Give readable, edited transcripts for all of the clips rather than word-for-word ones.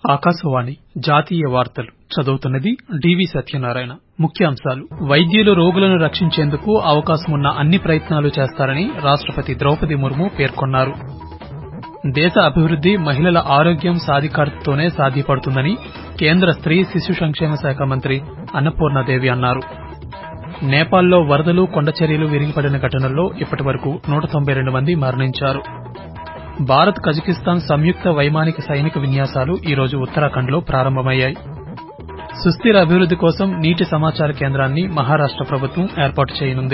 ఆకాశవాణి జాతీయ వార్తలు చదువుతున్నది డివి సత్యనారాయణ. ముఖ్యాంశాలు: వైద్యులు రోగులను రక్షించేందుకు అవకాశమున్న అన్ని ప్రయత్నాలు చేస్తారని రాష్టపతి ద్రౌపది ముర్ము పేర్కొన్నారు. దేశ అభివృద్ది మహిళల ఆరోగ్యం సాధికారతతోనే సాధ్యపడుతుందని కేంద్ర స్త్రీ శిశు సంక్షేమ శాఖ మంత్రి అన్నపూర్ణాదేవి అన్నారు. నేపాల్లో వరదలు, కొండచర్యలు విరిగిపడిన ఘటనల్లో ఇప్పటివరకు 192 మంది మరణించారు. భారత్ కజకిస్తాన్ సంయుక్త వైమానిక సైనిక విన్యాసాలు ఈరోజు ఉత్తరాఖండ్ లో ప్రారంభమయ్యాయి. సుస్థిర అభివృద్ది కోసం నీటి సమాచార కేంద్రాన్ని మహారాష్ట ప్రభుత్వం ఏర్పాటు చేయనుంది.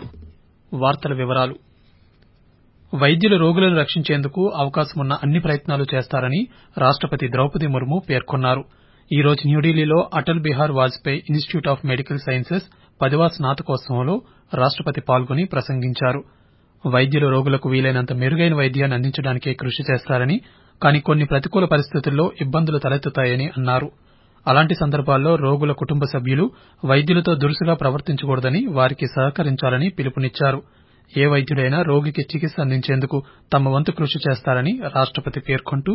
వైద్యులు రోగులను రక్షించేందుకు అవకాశమున్న అన్ని ప్రయత్నాలు చేస్తారని రాష్టపతి ద్రౌపది ముర్ము పేర్కొన్నారు. ఈ రోజు న్యూఢిల్లీలో Atal Bihari Vajpayee institute of medical sciences 10వ స్నాతకోత్సవంలో రాష్టపతి పాల్గొని ప్రసంగించారు. వైద్యులు రోగులకు వీలైనంత మెరుగైన వైద్యాన్ని అందించడానికే కృషి చేస్తారని, కానీ కొన్ని ప్రతికూల పరిస్థితుల్లో ఇబ్బందులు తలెత్తుతాయని అన్నారు. అలాంటి సందర్భాల్లో రోగుల కుటుంబ సభ్యులు వైద్యులతో దురుసుగా ప్రవర్తించకూడదని, వారికి సహకరించాలని పిలుపునిచ్చారు. ఏ వైద్యుడైనా రోగికి చికిత్స అందించేందుకు తమ వంతు కృషి చేస్తారని రాష్టపతి పేర్కొంటూ,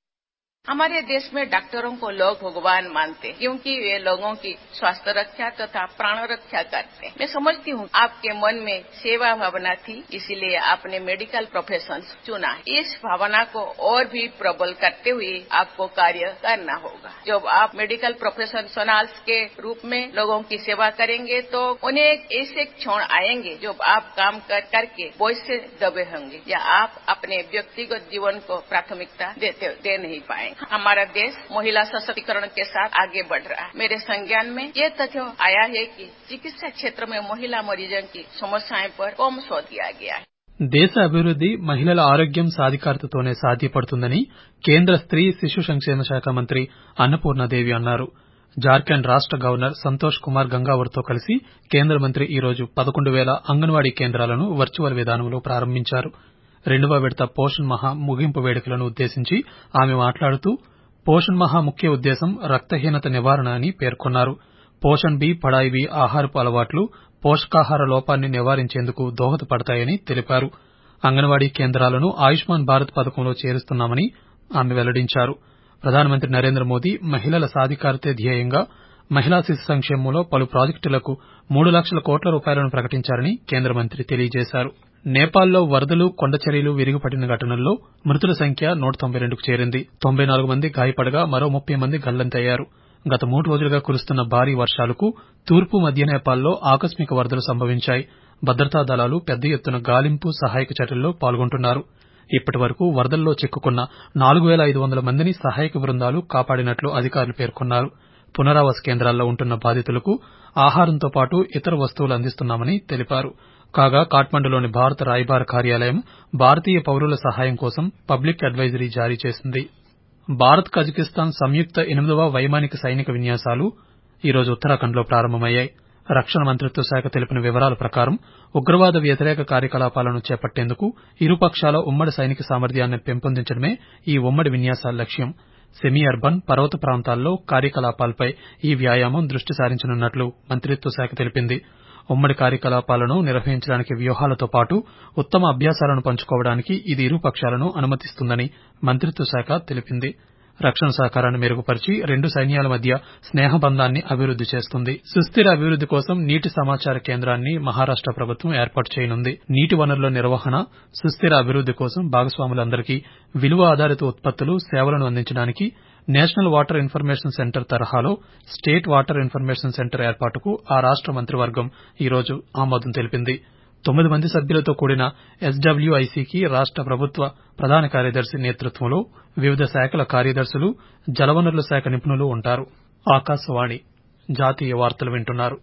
हमारे देश में डॉक्टरों को लोग भगवान मानते हैं, क्योंकि वे लोगों की स्वास्थ्य रक्षा तथा प्राण रक्षा करते हैं। मैं समझती हूँ आपके मन में सेवा भावना थी, इसीलिए आपने मेडिकल प्रोफेशन चुना है। इस भावना को और भी प्रबल करते हुए आपको कार्य करना होगा। जब आप मेडिकल प्रोफेशनल्स के रूप में लोगों की सेवा करेंगे तो उन्हें ऐसे क्षण आएंगे जब आप काम करके बोझ से दबे होंगे या आप अपने व्यक्तिगत जीवन को प्राथमिकता दे नहीं पाएंगे। हमारा देश महिला सशक्तिकरण के साथ आगे बढ़ रहा है। मेरे संज्ञान में ये तथ्य आया है कि चिकित्सा क्षेत्र में महिला मरीजों की समस्याएं पर कम शोध किया गया है. దేశ అభివృద్ది మహిళల ఆరోగ్యం సాధికారతతోనే సాధ్యపడుతుందని కేంద్ర స్త్రీ శిశు సంక్షేమ శాఖ మంత్రి అన్నపూర్ణాదేవి అన్నారు. జార్ఖండ్ రాష్ట గవర్నర్ సంతోష్ కుమార్ గంగావర్ తో కలిసి కేంద్ర మంత్రి ఈరోజు 11,000 అంగన్వాడీ కేంద్రాలను వర్చువల్ విధానంలో ప్రారంభించారు. 2వ విడత పోషణ్ మహా ముగింపు వేడుకలను ఉద్దేశించి ఆమె మాట్లాడుతూ, పోషణ్ మహా ముఖ్య ఉద్దేశం రక్తహీనత నివారణ అని పేర్కొన్నారు. పోషణ్ బి పడాయి బి ఆహారపు అలవాట్లు పోషకాహార లోపాన్ని నివారించేందుకు దోహదపడతాయని తెలిపారు. అంగన్వాడీ కేంద్రాలను ఆయుష్మాన్ భారత్ పథకంలో చేరుస్తున్నామని ఆమె వెల్లడించారు. ప్రధానమంత్రి నరేంద్ర మోదీ మహిళల సాధికారతే ధ్యేయంగా మహిళా శిశు సంక్షేమంలో పలు ప్రాజెక్టులకు 3 లక్షల కోట్ల రూపాయలను ప్రకటించారని కేంద్ర మంత్రి తెలియజేశారు. నేపాల్లో వరదలు, కొండచర్యలు విరిగిపడిన ఘటనల్లో మృతుల సంఖ్య 192కు చేరింది. 94 మంది గాయపడగా మరో 30 మంది గల్లంతయ్యారు. గత 3 రోజులుగా కురుస్తున్న భారీ వర్షాలకు తూర్పు మధ్య నేపాల్లో ఆకస్మిక వరదలు సంభవించాయి. భద్రతా దళాలు పెద్ద ఎత్తున గాలింపు, సహాయక చర్యల్లో పాల్గొంటున్నారు. ఇప్పటి వరకు వరదల్లో చిక్కుకున్న 4,500 మందిని సహాయక బృందాలు కాపాడినట్లు అధికారులు పేర్కొన్నారు. పునరావాస కేంద్రాల్లో ఉంటున్న బాధితులకు ఆహారంతో పాటు ఇతర వస్తువులు అందిస్తున్నామని తెలిపారు. కాగా కాఠ్మండులోని భారత రాయబార కార్యాలయం భారతీయ పౌరుల సహాయం కోసం పబ్లిక్ అడ్వైజరీ జారీ చేసింది. భారత్ కజకిస్తాన్ సంయుక్త 8వ వైమానిక సైనిక విన్యాసాలు ఈరోజు ఉత్తరాఖండ్ లో ప్రారంభమయ్యాయి. రక్షణ మంత్రిత్వ శాఖ తెలిపిన వివరాల ప్రకారం ఉగ్రవాద వ్యతిరేక కార్యకలాపాలను చేపట్టేందుకు ఇరుపక్షాల ఉమ్మడి సైనిక సామర్థ్యాన్ని పెంపొందించడమే ఈ ఉమ్మడి విన్యాసాల లక్ష్యం. సెమీ అర్బన్, పర్వత ప్రాంతాల్లో కార్యకలాపాలపై ఈ వ్యాయామం దృష్టి సారించనున్నట్లు మంత్రిత్వ శాఖ తెలిపింది. ఉమ్మడి కార్యకలాపాలను నిర్వహించడానికి వ్యూహాలతో పాటు ఉత్తమ అభ్యాసాలను పంచుకోవడానికి ఇది ఇరు పక్షాలను అనుమతిస్తుందని మంత్రిత్వ శాఖ తెలిపింది. రక్షణ సహకారాన్ని మెరుగుపరిచి 2 సైన్యాల మధ్య స్నేహబంధాన్ని అభివృద్ది చేస్తుంది. సుస్థిర అభివృద్ది కోసం నీటి సమాచార కేంద్రాన్ని మహారాష్ట ప్రభుత్వం ఏర్పాటు చేయనుంది. నీటి వనరుల నిర్వహణ, సుస్థిర అభివృద్ది కోసం భాగస్వాములందరికీ విలువ ఆధారిత ఉత్పత్తులు, సేవలను అందించడానికి నేషనల్ వాటర్ ఇన్ఫర్మేషన్ సెంటర్ తరహాలో స్టేట్ వాటర్ ఇన్ఫర్మేషన్ సెంటర్ ఏర్పాటుకు ఆ రాష్ట మంత్రివర్గం ఈరోజు ఆమోదం తెలిపింది. 9 మంది సభ్యులతో కూడిన ఎస్డబ్ల్యూఐసీకి రాష్ట ప్రభుత్వ ప్రధాన కార్యదర్శి నేతృత్వంలో వివిధ శాఖల కార్యదర్శులు, జలవనరుల శాఖ నిపుణులు ఉంటారు. ఆకాశవాణి జాతీయ వార్తలు వింటున్నారు.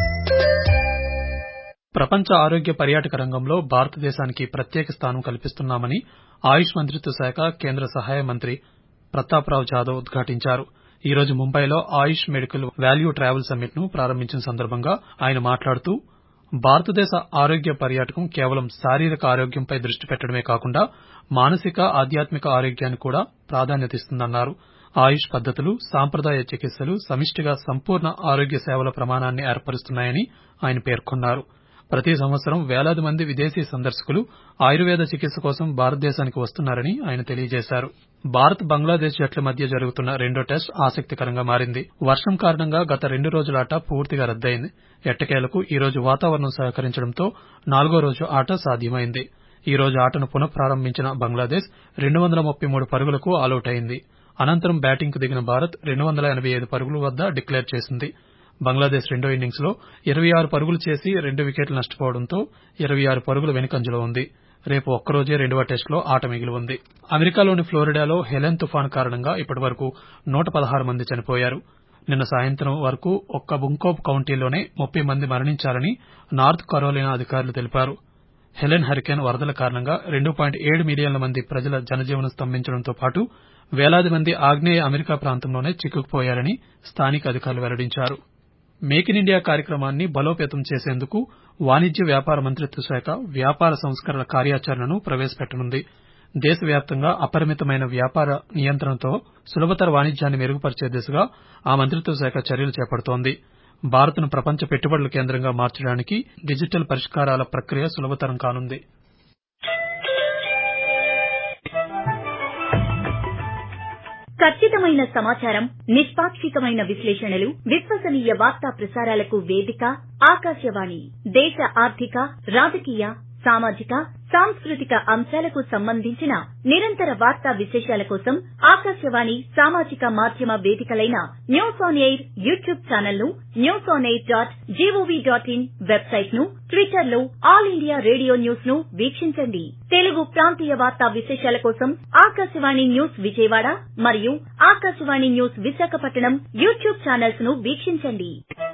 ప్రపంచ ఆరోగ్య పర్యాటక రంగంలో భారతదేశానికి ప్రత్యేక స్థానం కల్పిస్తున్నామని ఆయుష్ మంత్రిత్వ శాఖ కేంద్ర సహాయ మంత్రి ప్రతాప్రావ్ జాదవ్ ఉద్ఘాటించారు. ఈరోజు ముంబైలో AYUSH medical value travel summit ను ప్రారంభించిన సందర్భంగా ఆయన మాట్లాడుతూ, భారతదేశ ఆరోగ్య పర్యాటకం కేవలం శారీరక ఆరోగ్యంపై దృష్టి పెట్టడమే కాకుండా మానసిక, ఆధ్యాత్మిక ఆరోగ్యానికి కూడా ప్రాధాన్యతనిస్తుందన్నారు. ఆయుష్ పద్దతులు, సాంప్రదాయ చికిత్సలు సమిష్టిగా సంపూర్ణ ఆరోగ్య సేవల ప్రమాణాన్ని ఏర్పరుస్తున్నాయని ఆయన పేర్కొన్నారు. ప్రతి సంవత్సరం వేలాది మంది విదేశీ సందర్శకులు ఆయుర్వేద చికిత్స కోసం భారతదేశానికి వస్తున్నారని ఆయన తెలియజేశారు. భారత్ బంగ్లాదేశ్ జట్ల మధ్య జరుగుతున్న రెండో టెస్ట్ ఆసక్తికరంగా మారింది. వర్షం కారణంగా గత 2 రోజుల ఆట పూర్తిగా రద్దయింది. ఎట్టకేలకు ఈ రోజు వాతావరణం సహకరించడంతో 4గో రోజు ఆట సాధ్యమైంది. ఈ రోజు ఆటను పునఃప్రారంభించిన బంగ్లాదేశ్ 233 పరుగులకు ఆలౌట్ అయింది. అనంతరం బ్యాటింగ్ కు దిగిన భారత్ 285 పరుగుల వద్ద డిక్లేర్ చేసింది. బంగ్లాదేశ్ రెండో ఇన్నింగ్స్ లో 26 పరుగులు చేసి 2 వికెట్లు నష్టపోవడంతో 26 పరుగుల వెనుకంజలో ఉంది. రేపు ఒక్కరోజే రెండవ టెస్టులో ఆట మిగిలి ఉంది. అమెరికాలోని ఫ్లోరిడాలో హెలెన్ తుఫాను కారణంగా ఇప్పటివరకు 116 మంది చనిపోయారు. నిన్న సాయంత్రం వరకు ఒక్క బుంకోబ్ కౌంటీలోనే 30 మంది మరణించారని నార్త్ కరోలినా అధికారులు తెలిపారు. హెలెన్ హరికేన్ వరదల కారణంగా 2.7 మిలియన్ల మంది ప్రజల జనజీవనం స్తంభించడంతో పాటు వేలాది మంది ఆగ్నేయ అమెరికా ప్రాంతంలోనే చిక్కుకుపోయారని స్థానిక అధికారులు వెల్లడించారు. మేక్ ఇన్ ఇండియా కార్యక్రమాన్ని బలోపేతం చేసేందుకు వాణిజ్య వ్యాపార మంత్రిత్వ శాఖ వ్యాపార సంస్కరణ కార్యాచరణను ప్రవేశపెట్టనుంది. దేశవ్యాప్తంగా అపరిమితమైన వ్యాపార నియంత్రణతో సులభతర వాణిజ్యాన్ని మెరుగుపరిచే దిశగా ఆ మంత్రిత్వ శాఖ చర్యలు చేపడుతోంది. భారత్ను ప్రపంచ పెట్టుబడుల కేంద్రంగా మార్చడానికి డిజిటల్ పరిష్కారాల ప్రక్రియ సులభతరం కానుంది. ఖచ్చితమైన సమాచారం, నిష్పాక్షికమైన విశ్లేషణలు, విశ్వసనీయ వార్తా ప్రసారాలకు వేదిక ఆకాశవాణి. దేశ ఆర్థిక, రాజకీయ, సామాజిక, సాంస్కృతిక అంశాలకు సంబంధించిన నిరంతర వార్తా విశేషాల కోసం ఆకాశవాణి సామాజిక మాధ్యమ వేదికలైన news on air YouTube channel ను, newsonair.gov.in వెబ్సైట్ ను, ట్విట్టర్ లో ఆల్ ఇండియా రేడియో న్యూస్ ను వీక్షించండి. తెలుగు ప్రాంతీయ వార్తా విశేషాల కోసం ఆకాశవాణి న్యూస్ విజయవాడ మరియు Akashvani news Visakhapatnam YouTube channels ను వీక్షించండి.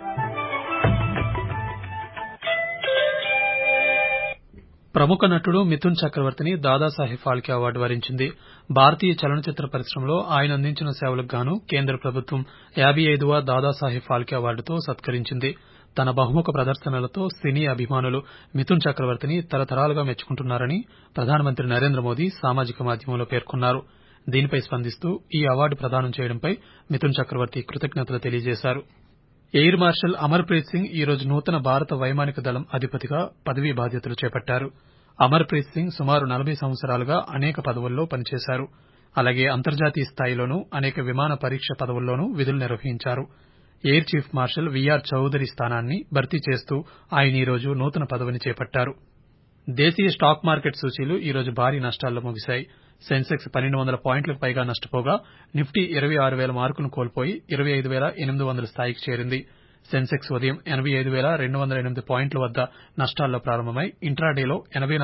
ప్రముఖ నటుడు మిథున్ చక్రవర్తిని దాదాసాహెబ్ ఫాల్కే అవార్డు వరించింది. భారతీయ చలనచిత్ర పరిశ్రమలో ఆయన అందించిన సేవలకు గాను కేంద్ర ప్రభుత్వం 55వ దాదాసాహెబ్ ఫాల్కే అవార్డుతో సత్కరించింది. తన బహుముఖ ప్రదర్శనలతో సినీ అభిమానులు మిథున్ చక్రవర్తిని తరతరాలుగా మెచ్చుకుంటున్నారని ప్రధానమంత్రి నరేంద్ర మోదీ సామాజిక మాధ్యమంలో పేర్కొన్నారు. దీనిపై స్పందిస్తూ ఈ అవార్డు ప్రదానం చేయడంపై మిథున్ చక్రవర్తి కృతజ్ఞతలు తెలియజేశారు. ఎయిర్ మార్షల్ అమర్ ప్రీత్ సింగ్ ఈ రోజు నూతన భారత వైమానిక దళం అధిపతిగా పదవీ బాధ్యతలు చేపట్టారు. అమర్ ప్రీత్ సింగ్ సుమారు 40 సంవత్సరాలుగా అనేక పదవుల్లో పనిచేశారు. అలాగే అంతర్జాతీయ స్థాయిలోనూ అనేక విమాన పరీక్ష పదవుల్లోనూ విధులు నిర్వహించారు. Air chief marshal V R Chaudhari స్థానాన్ని భర్తీ చేస్తూ ఆయన ఈ రోజు నూతన పదవిని చేపట్టారు. దేశీయ స్టాక్ మార్కెట్ సూచీలు ఈ రోజు భారీ నష్టాల్లో ముగిశాయి. సెన్సెక్స్ 1200 పాయింట్లకు పైగా నష్టపోగా నిఫ్టీ 26,000 మార్కును కోల్పోయి 25,800 స్థాయికి చేరింది. సెన్సెక్స్ ఉదయం 85,208 పాయింట్ల వద్ద నష్టాల్లో ప్రారంభమై ఇంట్రాడేలో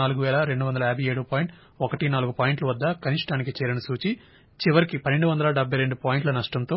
84,257.14 పాయింట్ల వద్ద కనిష్టానికి చేరిన సూచీ చివరికి 1272 పాయింట్ల నష్టంతో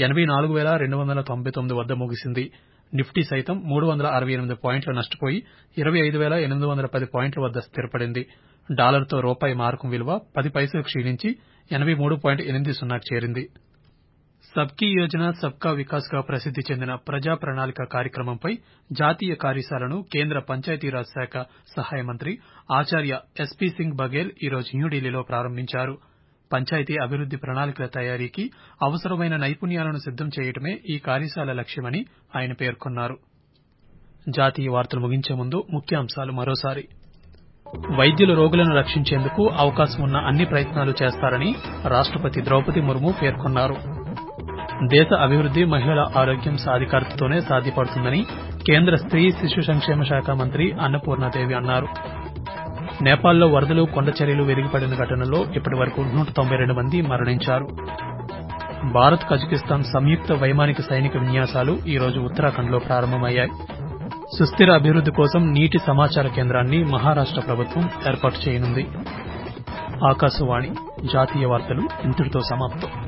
84,299 వద్ద ముగిసింది. నిఫ్టీ సైతం 368 పాయింట్ల నష్టపోయి 25,810 పాయింట్ల వద్ద స్థిరపడింది. డాలర్తో రూపాయి మారకం విలువ 10 పైసలు క్షీణించి 83.80కి చేరింది. సబ్కీ యోజన సబ్కా వికాస్ గా ప్రసిద్ది చెందిన ప్రజా ప్రణాళిక కార్యక్రమంపై జాతీయ కార్యశాలను కేంద్ర పంచాయతీరాజ్ శాఖ సహాయ మంత్రి ఆచార్య ఎస్పీ సింగ్ బఘేల్ ఈ రోజు న్యూఢిల్లీలో ప్రారంభించారు. పంచాయతీ అభివృద్ది ప్రణాళికల తయారీకి అవసరమైన నైపుణ్యాలను సిద్దం చేయడమే ఈ కార్యశాల లక్ష్యమని ఆయన పేర్కొన్నారు. జాతీయ వార్తలు ముగించే ముందు ముఖ్యాంశాలు మరోసారి. వైద్యులు రోగులను రక్షించేందుకు అవకాశం ఉన్న అన్ని ప్రయత్నాలు చేస్తారని రాష్టపతి ద్రౌపది ముర్ము పేర్కొన్నారు. దేశ అభివృద్ది మహిళల ఆరోగ్యం సాధికారతతోనే సాధ్యపడుతుందని కేంద్ర స్త్రీ శిశు సంక్షేమ శాఖ మంత్రి అన్నపూర్ణాదేవి అన్నారు. నేపాల్లో వరదలు, కొండచర్యలు విరిగిపడిన ఘటనలో ఇప్పటివరకు 192 మంది మరణించారు. భారత్ కజకిస్తాన్ సంయుక్త వైమానిక సైనిక విన్యాసాలు ఈ రోజు ఉత్తరాఖండ్లో ప్రారంభమయ్యాయి. సుస్థిర అభివృద్ది కోసం నీటి సమాచార కేంద్రాన్ని మహారాష్ట ప్రభుత్వం ఏర్పాటు చేయనుంది. ఆకాశవాణి జాతీయ వార్తలు ఇంతటితో సమాప్తం.